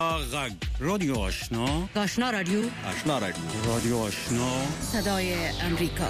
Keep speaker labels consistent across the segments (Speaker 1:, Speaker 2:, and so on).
Speaker 1: غږ رادیو آشنا
Speaker 2: رادیو
Speaker 1: رادیو آشنا
Speaker 2: صدای امریکا.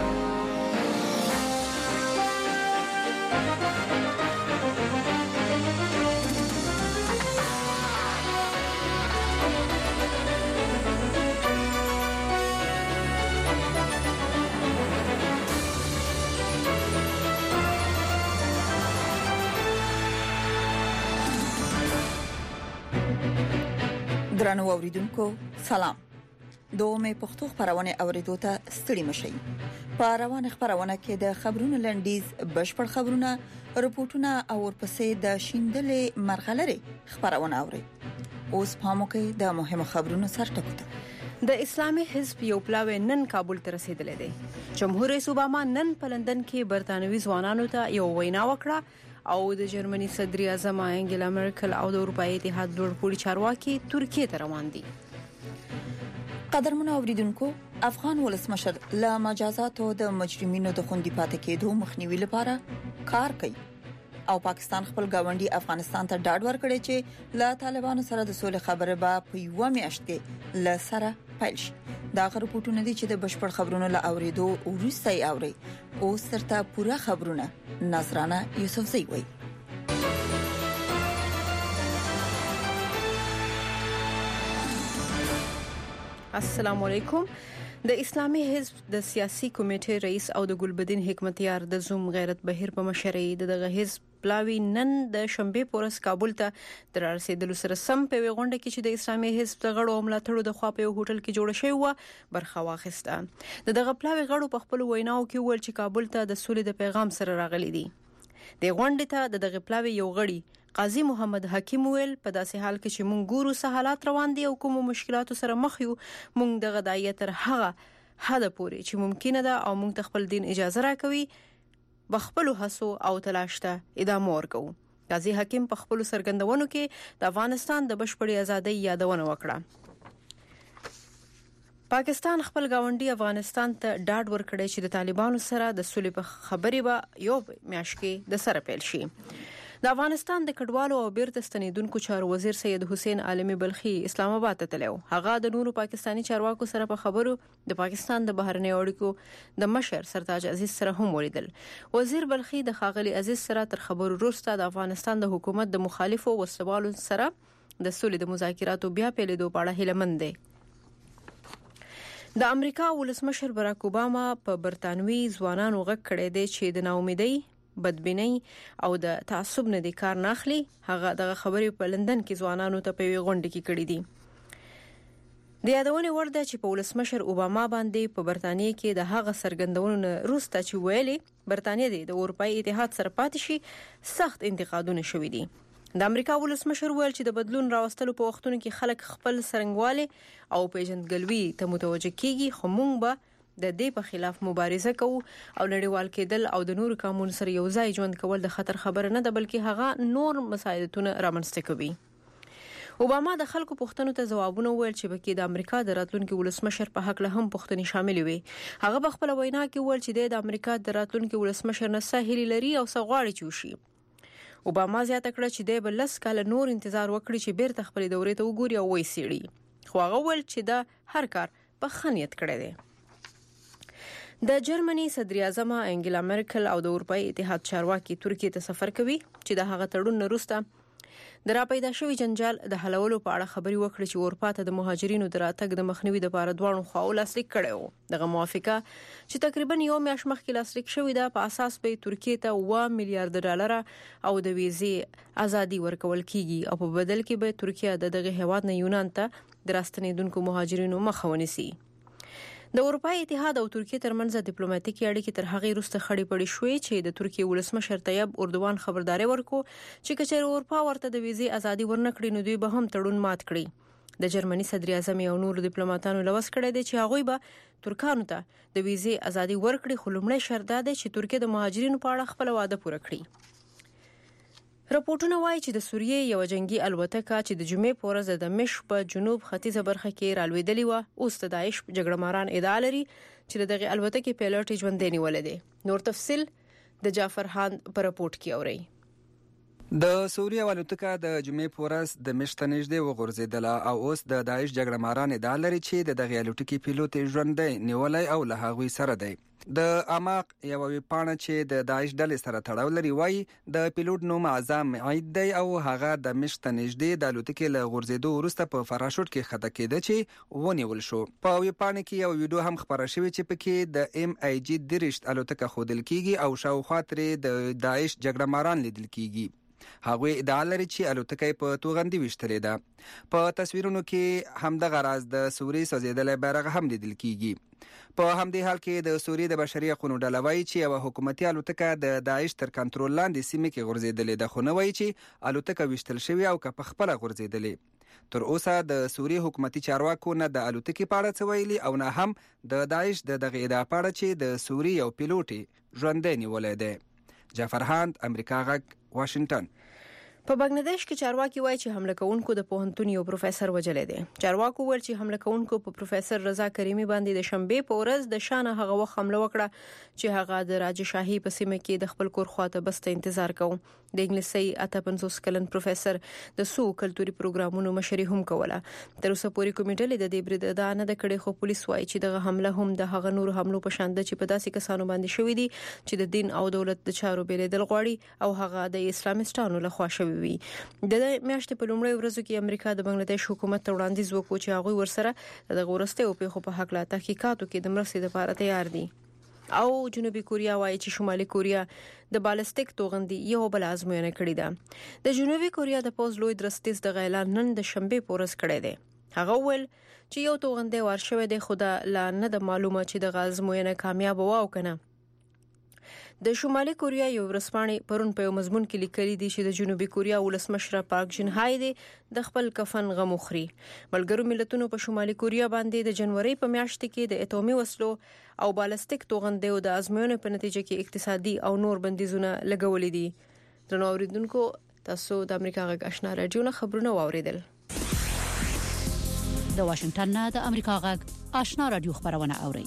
Speaker 3: درنو اوریدونکو سلام. دومې پښتو خبرونه اوریدو ته ستړي مشئ. په روانه خبرونه کې د خبرونو لنډیز، بشپړ خبرونه، رپورټونه او ورپسې د شیندلې مرغلري خبرونه اوري. اوس پامو کې د مهمو خبرونو سرټکوته.
Speaker 4: د اسلامي حزب یو پلاوی نن کابل ته رسیدلی دی. جمهور رئیس اوباما نن په لندن کې برتانوي ځوانانو ته یو وینا وکړه او د جرمني صدر اعظم انګلا مرکل او د اروپאי اتحاد لوړپوړي چارواکي ترکیه ته روان دي.
Speaker 3: قدرمن اوریدونکو، افغان ولسمشر له مجازاتو د مجرمینو د خوندي پاتې کېدو مخنیوي لپاره کار کوي او پاکستان خپل گاونډي افغانستان ته ډاډ ورکړي چې له طالبانو سره د سولې خبره به په یو میاشت کې له سره پیل شي. دا رپورټونه دي چې د بشپړ خبرونو له اوریدو وروسته یې اوري. او سرته پوره خبرونه نظرانه یوسفزئی وایي.
Speaker 4: السلام علیکم. د اسلامي حزب د سیاسي کمیټې رئیس او د ګلبدین حکمتیار د زوم غیرت بهیر په مشرۍ دغه حزب پلاوی نن د شنبه پورس کابل ته در رسیدلو سره سم په غونډه کې چې د اسلامي حزب د غړو ملاتړو د خوا په هوټل کې جوړ شوی و برخه واخیسته. دغه پلاوی غړو په خپل ویناو کې ول چې کابل ته د سولې د پیغام سره راغلي دي. د غونډې ته دغه پلاوی یو غړي قاضي محمد حکیم ویل په داسې حال کې چې مونږ ګورو سہالات روان دي او کوم مشکلاتو سره مخ یو، مونږ دغه دایې تر هغه حد پورې چې ممکن ده او مونږ ته خپل دین اجازه راکوي بخپلو هڅو او تلاش ته ادامه ورکو. قاضي حکیم په خپل سرګندونو کې د افغانستان د بشپړې ازادۍ یادونه وکړه. پاکستان خپل گاونډي افغانستان ته ډاډ ورکړی چې د طالبانو سره د سولې په خبرې به یو میاشت کې د سره پیل شي. د افغانستان د کډوالو او بیرته ستنیدونکو چارو وزیر سید حسین عالمی بلخی اسلام آباد ته تللی. هغه د نورو پاکستانی چارواکو سره په خبرو د پاکستان د بهرنیو اړیکو د مشر سرتاج عزیز سره هم ولیدل. وزیر بلخی د ښاغلي عزیز سره تر خبرو وروسته د افغانستان د حکومت د مخالفو وسوالو سره د سولې د مذاکراتو بیا پیلېدو په اړه هیله مند دی. د امریکا ولسمشر براک اوباما په برتانوي ځوانانو غږ کړی دی چې د ناامیدۍ، بدبینۍ او د تعصب نه د کار ناخلي. هغه دغه خبرې په لندن کې ځوانانو ته په غونډه کې کړې دي. د یادونه ورده چې په ولسمشر اوباما باندې په برتانیې کې د هغه سرګندونو وروسته چې ویلي برتانیې د اروپאי اتحاد سره پاتې شي سخت انتقادونه شوي دي. د امریکا ولسمشر ویل چې د بدلون راوستلو په وختونو کې خلک خپل سرنګواله او پیژندګلوي ته متوجه کیږي، خو موږ به د دې په خلاف مبارزه کوو او نړیوال کېدل او د نورو قانون سره یو ځای ژوند کول د خطر خبره نه ده، بلکې هغه نور مسایلتونه رامنځته کوي. اوباما د خلکو پوښتنو ته ځوابونه ویل چې پکې د امریکا د راتلونکي ولسمشر په حق له هم پوښتنې شامل وي. هغه په خپل وینا کې ویل چې د امریکا د راتلونکي ولسمشر نه سهیلی لري او سغواړي چوشي. اوباما زیاته کړه چې د بلس کال نور انتظار وکړي چې بیرته خپل دورې ته وګوري او وایي سیړي. خو هغه ویل چې دا هر کار په خنیت کړی دی. د جرمني صدر اعظم انګلا مرکل او د اروپאי اتحاد چارواکي ترکیه ته سفر کوي چې د هغه تړون وروسته د راپیدا شوی جنجال د حلولو په اړه خبري وکړي چې اروپا ته د مهاجرینو د راتګ د مخنیوي لپاره دواړو خواو لاسلیک کړي وو. دغه موافقه چې تقریبا یو میاشت مخکې لاسلیک شوې ده په اساس به ترکیه ته 1 میلیارډ ډالر او د ویزې ازادي ورکول کیږي او په بدل کې به ترکیه دغه هیواد نه یونان ته د راستنیدونکو مهاجرینو مخه ونیسي. د اروپאי اتحاد او ترکیه ترمنځ ډیپلوماټیکي اړیکې تر هغه وروسته خړې پړې شوې چې د ترکیه ولسمشر طیب اردوغان خبرداري ورکو چې کچېر اروپا ورته د ویزې ازادي ورنکړي نو دوی به هم تړون مات کړي. د جرمني صدر اعظم او نور ډیپلوماټانو لوس کړی دی چې هغه به ترکانو ته د ویزې ازادي ورکړي، خو لومړی شرط دا دی چې ترکیه د مهاجرینو په اړه خپل وعده پوره کړي. راپورټونه وایي چې د سوریې یو جنگي الوتکه چې د جمعې په ورځ د دمشق په جنوب ختیځه برخه کې رالوېدلې و، اوس د داعش جګړهماران ادعا لري چې دغه الوتکې پیلوټ ژوندی نیولې ده. نور تفصیل د جعفر هاند په راپورټ کې اوري.
Speaker 5: د سوریه الوتکه د جمعې په ورځ د مشت نږدې وغورځېدله او اوس د داعش جګړه ماران ادعا لري چې د دغې الوتکې پیلوټ ژوندی نیولی او له هغوی سره دی. د اماق یوه ویبپاڼه چې د داعش ډلې سره تړاو لري وایي د پیلوټ نوم اعظم عید دی او هغه د مشت نږدې د الوتکې له غورځېدو وروسته په فراشوټ کې ښکته کېده چې ونیول شو. په ویبپاڼه کې یو ویډیو هم خپره شوې چې پکې د MiG 30 الوتکه ښودل کیږي او شاوخوا ترې د داعش جګړه ماران لیدل کیږي. هغوی ادعا لري چې الوتکه په توغندي ویشتلې ده. په تصویرونو کې همدغه راز د سوري سوځېدلی بیرغ هم لیدل کیږي. په همدې حال کې د سوریې د بشري حقوقو ډله وایي چې یوه حکومتي الوتکه د داعش تر کنټرول لاندې سیمې کې غورځېدلې ده، خو نه وایي چې الوتکه ویشتل شوې او که په خپله غورځېدلې. تر اوسه د سوریې حکومتي چارواکو نه د الوتکې په اړه څه ویلي او نه هم د داعش د دغې ادعا په اړه چې د سوریې یو پیلوټ ژوندی نیولی دی. جعفر هاند، امریکا غږ، واشنگټن.
Speaker 4: په بنگلاديش کې چارواکي وایي چې حمله کوونکو د پوهنتون یو پروفیسور وژلی دی. چارواکو ویل چې حمله کوونکو په پروفیسور رضا کریمي باندې د شنبه په ورځ د شانه هغه وخت حمله وکړه چې هغه د راجشاهي په سیمه کې د خپل کور خواته بسته انتظار کوي. د انګلیسي 58 کلن پروفیسور د سو کلتوري پروګرامونو مشري هم کوله. تر اوسه پورې کومیټه د دې برید ادا نه کړې، خو پولیس وایي چې دغه حمله هم د هغه نور حملو په شان ده چې په داسې کسانو باندې شوې دي چې د دین او دولت د چارو بیلیدل غواړي او هغه د اسلامستانو لخوا شوی وي. د میاشتې په لومړۍ ورځو کې امریکا د بنگلاديش حکومت ته وړاندیز وکړ چې هغه ورسره د غورستیو پیښو په حق لا تحقیقاتو کې د مرستې لپاره تیار دي. او جنوبي کوریا وایي چې شمالي کوریا د بالستیک توغندي یو بل ازموینه کړې ده. د جنوبي کوریا د پوز لوی درستیز د اعلان نن د شنبه په ورځ کړی دی. هغه ول چې یو توغندي ورشوي دی، خو دا لا نه د معلومه چې د ازموینه کامیاب و او کنه. د شمالي کوریا یو ورسپانې پرون په یو مضمون کې لیکلي دي چې د جنوبي کوریا ولسمشر پارک جن های دی د خپل کفن غم خوري. ملګرو ملتونو په شمالي کوریا باندې د جنوري په میاشت کې د اټومي وسلو او بالستیک توغندیو د ازموینې په نتیجه کې اقتصادي او نور بندیزونه لګولې دي. درنو اوریدونکو، تاسو د امریکا غږ آشنا رادیو نه خبرونه واوریدل.
Speaker 2: د واشنگټن نه د امریکا غږ آشنا رادیو خبرونه اوري.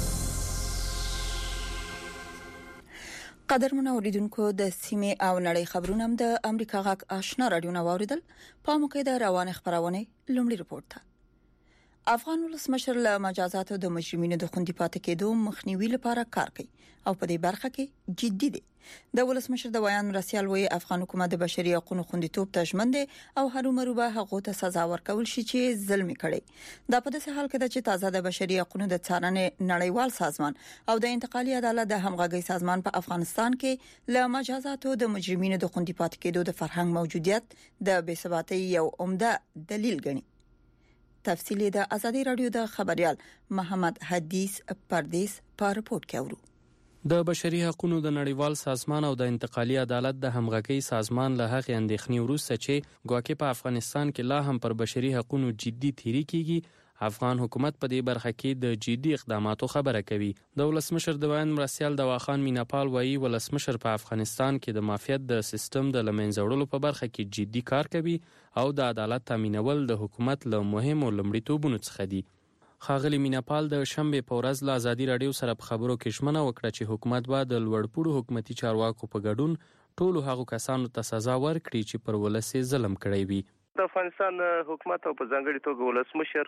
Speaker 3: قدرمن اوریدونکو، د سیمې او نړۍ خبرونه هم د امریکا غږ آشنا رادیو نه واوریدل. په موقع د روانه خبرونه لومړی رپورت ده. افغان ولسمشر له مجازاتو د مجرمینو د خوندي پاتې کېدو مخنیوي لپاره کار کوي او په دې برخه کې جدي دی. د ولسمشر د بیان مرسیال وی افغان حکومت د بشري حقوقو خوندیتوب ته ژمن دی او هرومرو به هغه ته سزا ورکول شي چې ظلم کړي. دا په داسې حال کې ده چې تازه د بشري حقوقو د څارنې نړیوال سازمان او د انتقالي عدالت د همغږي سازمان په افغانستان کې له مجازاتو د مجرمینو د خوندي پاتې کېدو د فرهنګ موجودیت د بېثباتۍ یو عمده دلیل ګڼي. تفصیلی د ازادي رادیو د خبريال محمد حدیث پردیس په رپورت کې اورو.
Speaker 6: د بشري حقوقو د نړیوال سازمان او د انتقالي عدالت د همغږي سازمان له هغې اندېښنې وروسته چې ګواکې په افغانستان کې لا هم پر بشري حقوقو جدي تیری کیږي، افغان حکومت په دې برخه کې د جدي اقداماتو خبره کوي. د ولسمشر د بیان مرسیال دواخان میناپال وایي ولسمشر په افغانستان کې د مافیات د سیستم د لمنځه وړلو په برخه کې جدي کار کوي او د عدالت تامینول د حکومت له مهمو لومړیتوبونو څخه دي. ښاغلي میناپال د شنبه په ورځ له ازادي رادیو سره په خبرو کې ژمنه وکړه چې حکومت به د لوړپوړو حکومتي چارواکو په ګډون ټولو هغو کسانو ته سزا ورکړي چې پر ولس ظلم کړی وي.
Speaker 7: د افغانستان حکومت او په ځانګړي توګه ولسمشر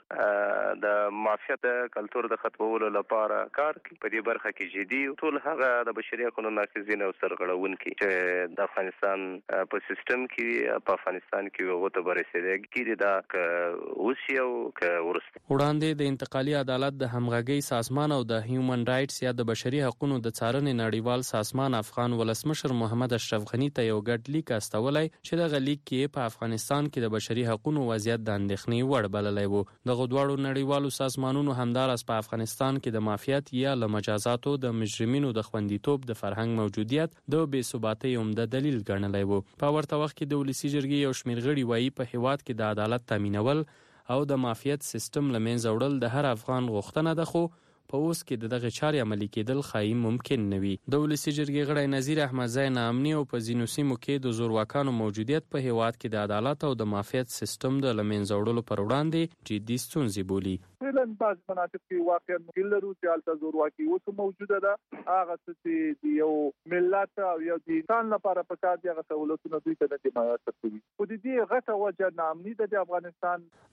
Speaker 7: د مافیات کلتور د ختمولو لپاره کار کوي. په دې برخه کې جدي ټول هغه د بشري حقوقو ناقضین او سرغړونکي چې د افغانستان په سیستم کې په افغانستان کې وغوته برسېږي کېږي دا اوس یو ورسته.
Speaker 6: وړاندې د انتقالي عدالت د همغږي سازمان او د هیومن رائټس یا د بشري حقوقو د څارنې نړیوال سازمان افغان ولسمشر محمد اشرف غنی ته یو ګډ لیک استولای چې د لیک کې په افغانستان کې د بشري حقوقو وضعیت د اندېښنې وړ بللی و. دغه دواړو نړیوالو سازمانونو همداراز په افغانستان کې د مافیات یا له مجازاتو د مجرمینو د خوندیتوب د فرهنګ موجودیت د بې ثباتۍ عمده دلیل ګڼلی و. په ورته وخت کې د ولسي جرګې یو شمېر غړي وایي په هیواد کې د عدالت تامینول او د مافیات سیستم له منځه وړل د هر افغان غوښتنه ده، خو په اوس کې دغه چارې عملي کېدل خایي ممکن نه وي. د ولسي جرګې غړی نظیر احمدزی ناامني او په ځینو سیمو کې د زورواکانو موجودیت په هیواد کې د عدالت او د معافیت سیستم د له منځه وړلو پر وړاندې جدي ستونزې بولي.
Speaker 8: فعلاً بعض مناطق کې واقعا مشکل لرو چې هلته زورواکي اوس موجوده ده. هغه څه چې یو ملت او یو د انسان لپاره پکار دي هغه سہولتونه دوی ته نه دي میسر شوي. خو د دې غټه وجه ناامني د افغانستان.